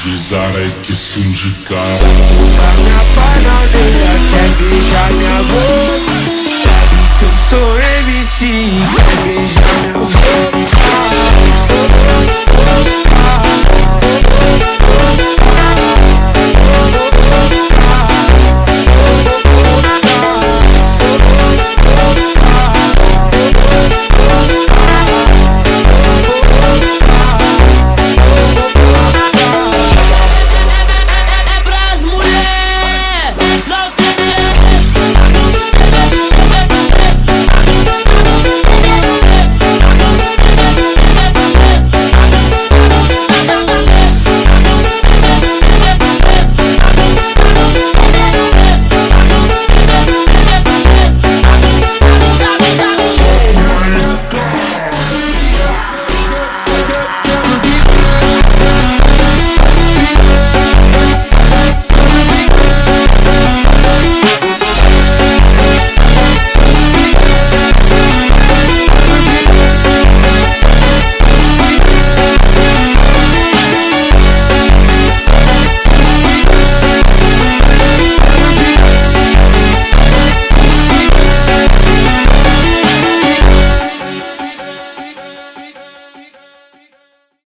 Deslizar que sindicar. Tá minha panadeira, quer beijar minha boca. Sabe que eu sou MC, quer beijar minha boca.